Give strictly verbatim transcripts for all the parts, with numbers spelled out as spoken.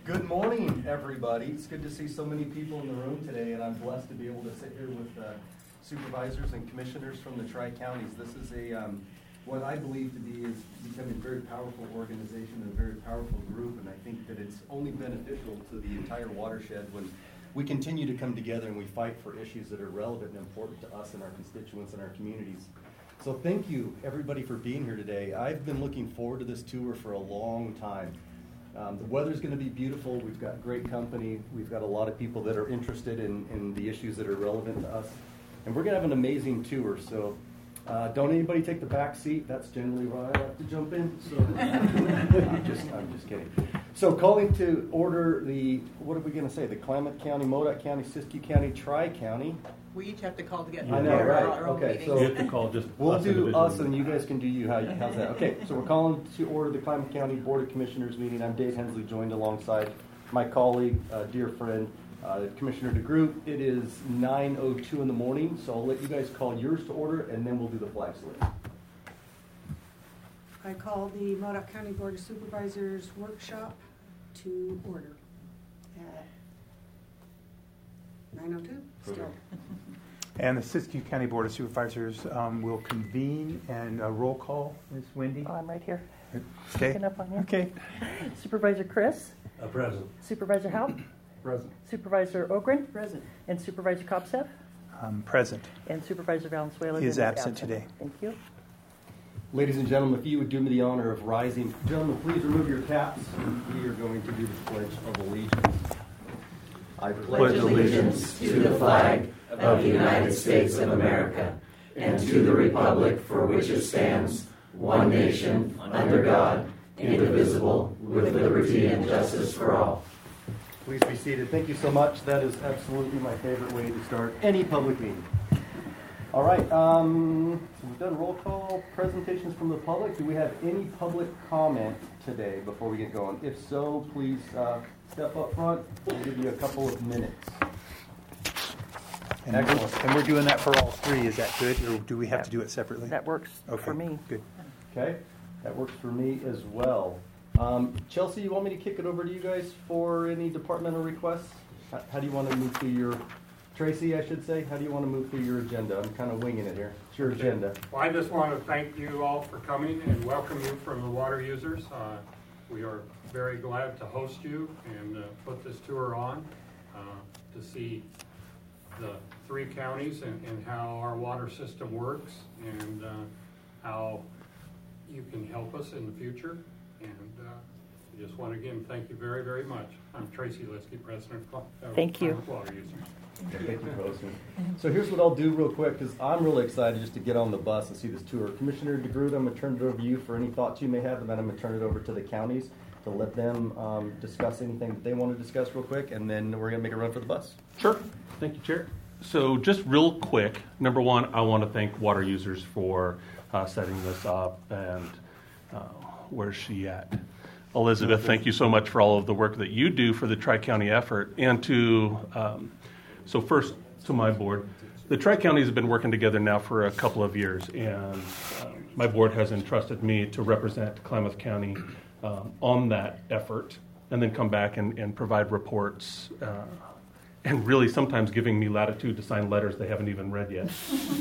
Good morning, everybody. It's good to see so many people in the room today, and I'm blessed to be able to sit here with uh, supervisors and commissioners from the Tri-Counties. This is a um, what I believe to be is becoming a very powerful organization and a very powerful group, and I think that it's only beneficial to the entire watershed when we continue to come together and we fight for issues that are relevant and important to us and our constituents and our communities. So thank you, everybody, for being here today. I've been looking forward to this tour for a long time. Um, the weather's going to be beautiful. We've got great company. We've got a lot of people that are interested in, in the issues that are relevant to us. And we're going to have an amazing tour. So uh, don't anybody take the back seat. That's generally where I like to jump in. So I'm, just, I'm just kidding. So calling to order the, what are we going to say, the Klamath County, Modoc County, Siskiyou County, Tri-County. We each have to call together. I know, right? Our own Okay, meetings. so You have to call just we'll us do us, individually. and you guys can do you. How, how's that? Okay, so we're calling to order the Klamath County Board of Commissioners meeting. I'm Dave Hensley, joined alongside my colleague, uh, dear friend, uh, Commissioner DeGroot. It is nine oh two in the morning, so I'll let you guys call yours to order, and then we'll do the flag salute. I call the Modoc County Board of Supervisors workshop to order at nine oh two, still. And the Siskiyou County Board of Supervisors um, will convene and uh, roll call. Miz Wendy? Oh, I'm right here. Okay. Picking up on you. Okay. Supervisor Chris. A present. Supervisor Haupt. Present. Supervisor Ogren. Present. And Supervisor Kopsev. Um, present. And Supervisor Valenzuela. He is absent today. Thank you. Ladies and gentlemen, if you would do me the honor of rising. Gentlemen, please remove your caps. We are going to do the Pledge of Allegiance. I pledge allegiance to the flag of the United States of America and to the republic for which it stands, one nation, under God, indivisible, with liberty and justice for all. Please be seated. Thank you so much. That is absolutely my favorite way to start any public meeting. All right, um, so we've done roll call, presentations from the public. Do we have any public comment today before we get going? If so, please uh, step up front. We'll give you a couple of minutes. And, and we're doing that for all three. Is that good, or do we have That- to do it separately? That works Okay, for me. Good. Okay, that works for me as well. Um, Chelsea, you want me to kick it over to you guys for any departmental requests? How, how do you want to move through your, Tracy, I should say, how do you want to move through your agenda? I'm kind of winging it here. It's your agenda. Well, I just want to thank you all for coming and welcome you from the water users. Uh, we are very glad to host you and uh, put this tour on uh, to see the three counties and, and how our water system works and uh, how you can help us in the future. And uh, I just want to again thank you very, very much. I'm Tracy Liskey, President of uh, Thank you. Water Users. Okay, thank you for hosting. So here's what I'll do real quick, because I'm really excited just to get on the bus and see this tour. Commissioner DeGroot, I'm going to turn it over to you for any thoughts you may have, and then I'm going to turn it over to the counties to let them um, discuss anything that they want to discuss real quick, and then we're going to make a run for the bus. Sure. Thank you, Chair. So just real quick, number one, I want to thank water users for uh, setting this up, and uh, where's she at? Elizabeth, thank you so much for all of the work that you do for the Tri-County effort. And to, um, so first to my board, the Tri-Counties have been working together now for a couple of years, and um, my board has entrusted me to represent Klamath County um, on that effort, and then come back and, and provide reports, uh, and really sometimes giving me latitude to sign letters they haven't even read yet.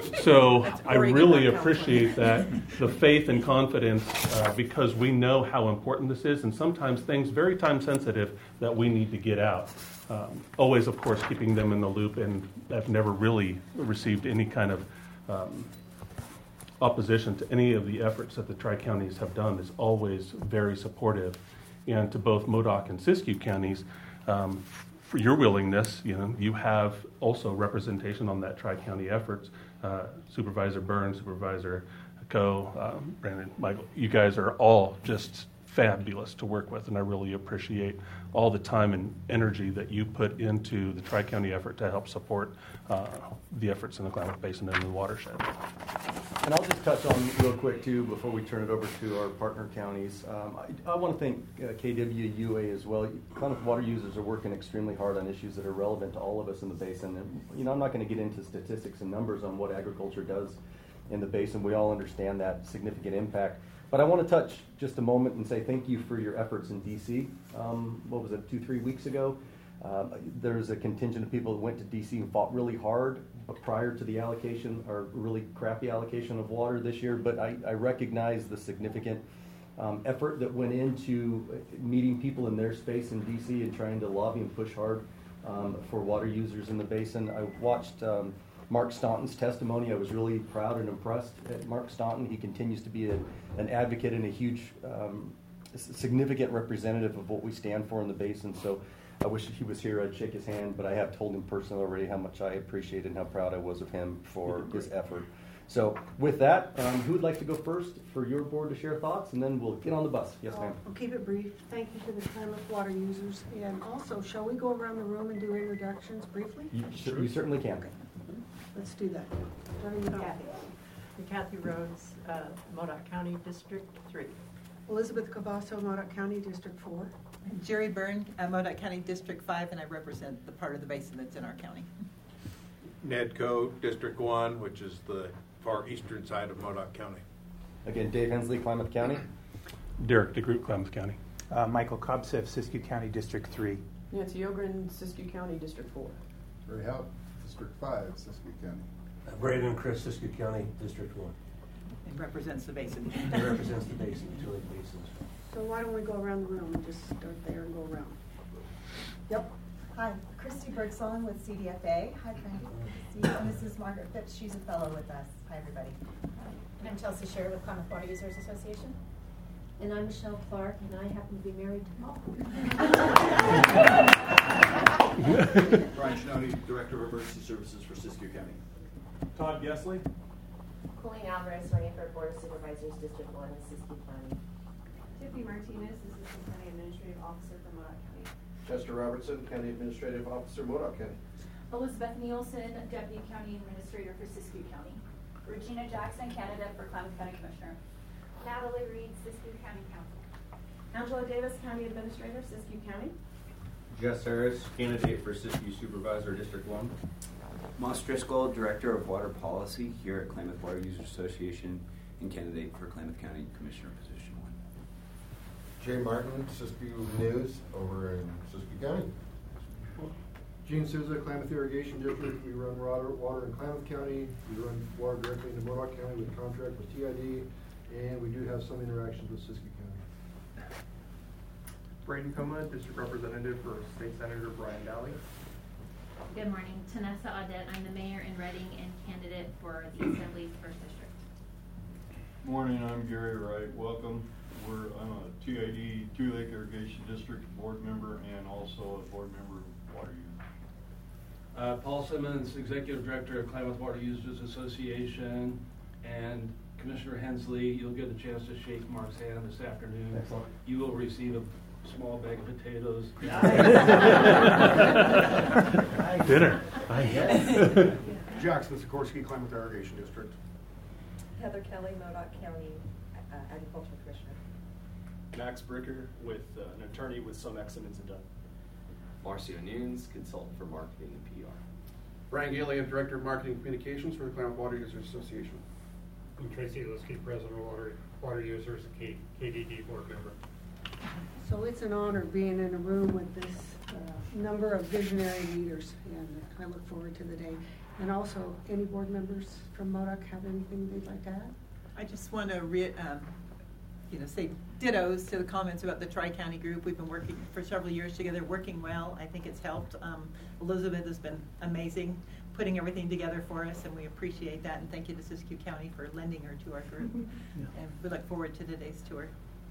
So I really appreciate that, the faith and confidence, uh, because we know how important this is, and sometimes things very time sensitive that we need to get out. Um, always, of course, keeping them in the loop, and I've never really received any kind of um, opposition to any of the efforts that the Tri-Counties have done. Is always very supportive, and to both Modoc and Siskiyou counties, um, for your willingness. You know, you have also representation on that Tri-County efforts. Uh, Supervisor Burns, Supervisor Coe, um, Brandon, Michael, you guys are all just fabulous to work with, and I really appreciate all the time and energy that you put into the Tri-County effort to help support uh, the efforts in the Klamath Basin and the watershed. And I'll just touch on real quick, too, before we turn it over to our partner counties. Um, I, I want to thank uh, K W U A as well. Klamath water users are working extremely hard on issues that are relevant to all of us in the basin. And, you know, I'm not going to get into statistics and numbers on what agriculture does in the basin. We all understand that significant impact. But I want to touch just a moment and say thank you for your efforts in D C. Um, what was it, two, three weeks ago? Um, there's a contingent of people that went to D C and fought really hard prior to the allocation, or really crappy allocation of water this year. But I, I recognize the significant um, effort that went into meeting people in their space in D C and trying to lobby and push hard um, for water users in the basin. I watched um, Mark Staunton's testimony. I was really proud and impressed at Mark Staunton. He continues to be a, an advocate and a huge, um, significant representative of what we stand for in the basin. So I wish he was here. I'd shake his hand, but I have told him personally already how much I appreciate and how proud I was of him for his effort. So with that, um, who would like to go first for your board to share thoughts, and then we'll get on the bus. Yes, ma'am. I'll keep it brief. Thank you to the Klamath water users. And also, shall we go around the room and do introductions briefly? You, you certainly can. Okay. Let's do that. Starting with Kathy. Kathy Rhodes, uh, Modoc County, District three. Elizabeth Cavasso, Modoc County, District four. Jerry Byrne, uh, Modoc County, District five, and I represent the part of the basin that's in our county. Ned Coe, District one, which is the far eastern side of Modoc County. Again, Dave Hensley, Klamath County. Derek DeGroot, Klamath County. Uh, Michael Kobsev, Siskiyou County, District three. Nancy Ogren, Siskiyou County, District four. Ray Houp, District five, Siskiyou County. Uh, Braden Chris, Siskiyou County, District one. It represents the basin. It represents the basin, two lake basins. So why don't we go around the room and just start there and go around? Yep. Hi, Christy Birdsong with C D F A. Hi, Frank. And this is Margaret Phipps. She's a fellow with us. Hi, everybody. I'm Chelsea Sherry with Klamath Water Users Association. And I'm Michelle Clark, and I happen to be married to Paul. Brian Schnody, Director of Emergency Services for Siskiyou County. Todd Gessley. Colleen Alvarez, running for Board of Supervisors, District one, Siskiyou County. Tiffany Martinez, Assistant County Administrative Officer for Modoc County. Chester Robertson, County Administrative Officer, Modoc County. Elizabeth Nielsen, Deputy County Administrator for Siskiyou County. Regina Jackson, candidate for Klamath County Commissioner. Natalie Reed, Siskiyou County Council. Angela Davis, County Administrator, Siskiyou County. Jess Harris, candidate for Siskiyou Supervisor, District one. Moss Driscoll, Director of Water Policy here at Klamath Water Users Association and candidate for Klamath County Commissioner, position one. Jay Martin, Siskiyou News, over in Siskiyou County. Gene Souza, Klamath Irrigation District. We run water, water in Klamath County. We run water directly into Modoc County with contract with T I D, and we do have some interactions with Siskiyou County. Braden Coma, District Representative for State Senator Brian Daly. Good morning, Tanessa Audette. I'm the mayor in Reading and candidate for the Assembly's first district. Morning, I'm Gary Wright. Welcome. We're I'm a T I D Two Lake Irrigation District board member and also a board member of Water Users. Uh, Paul Simmons, Executive Director of Klamath Water Users Association, and Commissioner Hensley. You'll get a chance to shake Mark's hand this afternoon. Excellent. You will receive a small bag of potatoes. Dinner. Jackson Sikorsky, Klamath Irrigation District. Heather Kelly, Modoc County uh, Agricultural Commissioner. Max Bricker, with uh, an attorney with some Simmons and Dunn. Marcio Nunes, consultant for marketing and P R. Brian Gilliam, Director of Marketing and Communications for the Klamath Water Users Association. I'm Tracy Liskey, President of Water, Water Users, K D D board member. So it's an honor being in a room with this uh, number of visionary leaders, and I look forward to the day. And also, any board members from Modoc have anything they'd like to add? I just want to re- um, you know, say dittos to the comments about the Tri-County group. We've been working for several years together, working well. I think it's helped. Um, Elizabeth has been amazing putting everything together for us, and we appreciate that. And thank you to Siskiyou County for lending her to our group. Yeah. And we look forward to today's tour.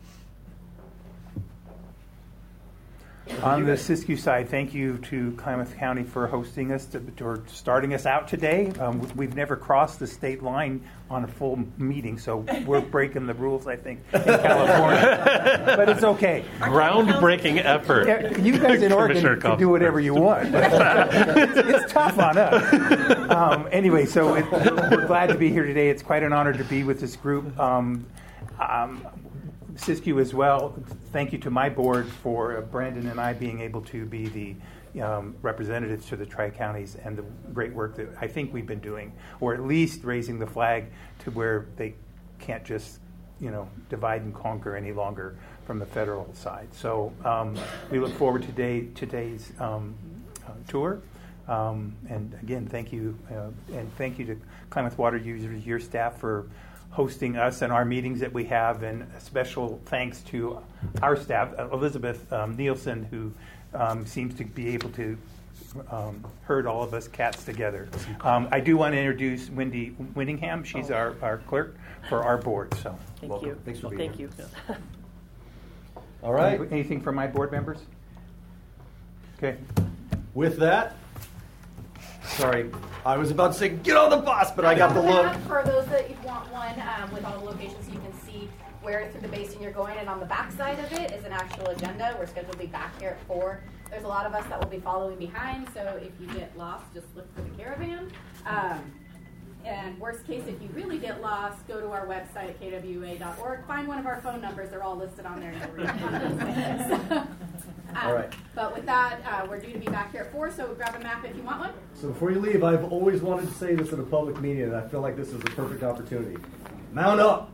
On the Siskiyou side, thank you to Klamath County for hosting us, to, or starting us out today. Um, we've never crossed the state line on a full meeting, so we're breaking the rules, I think, in California. But it's okay. Groundbreaking effort. Yeah, you guys in Oregon can do whatever you want. it's, it's tough on us. Um, anyway, so it, we're glad to be here today. It's quite an honor to be with this group. Um, um, Siskiyou as well, thank you to my board for uh, Brandon and I being able to be the um, representatives to the Tri-Counties and the great work that I think we've been doing, or at least raising the flag to where they can't just you know, divide and conquer any longer from the federal side. So um, we look forward to today, today's um, uh, tour. Um, and again, thank you, uh, and thank you to Klamath Water Users, your staff, for hosting us and our meetings that we have, and a special thanks to our staff, Elizabeth um, Nielsen, who um, seems to be able to um, herd all of us cats together. Um, I do want to introduce Wendy Winningham. She's our, our clerk for our board. So Thank welcome. you. Thanks for being Thank here. you. All right. Anything from my board members? Okay. With that, sorry, I was about to say get on the bus, but I got the look. For those that want one um, with all the locations, you can see where through the basin you're going, and on the back side of it is an actual agenda. We're scheduled to be back here at four. There's a lot of us that will be following behind, so if you get lost, just look for the caravan. Um, and worst case, if you really get lost, go to our website at k w a dot org. Find one of our phone numbers. They're all listed on there. so, um, All right. But with that, uh, we're due to be back here at four, so grab a map if you want one. So before you leave, I've always wanted to say this at a public meeting, and I feel like this is the perfect opportunity. Mount up!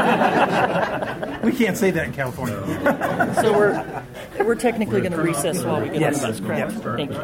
We can't say that in California. So we're we're technically going to recess while we get Yes. on the bus, correct? Yes. Thank you.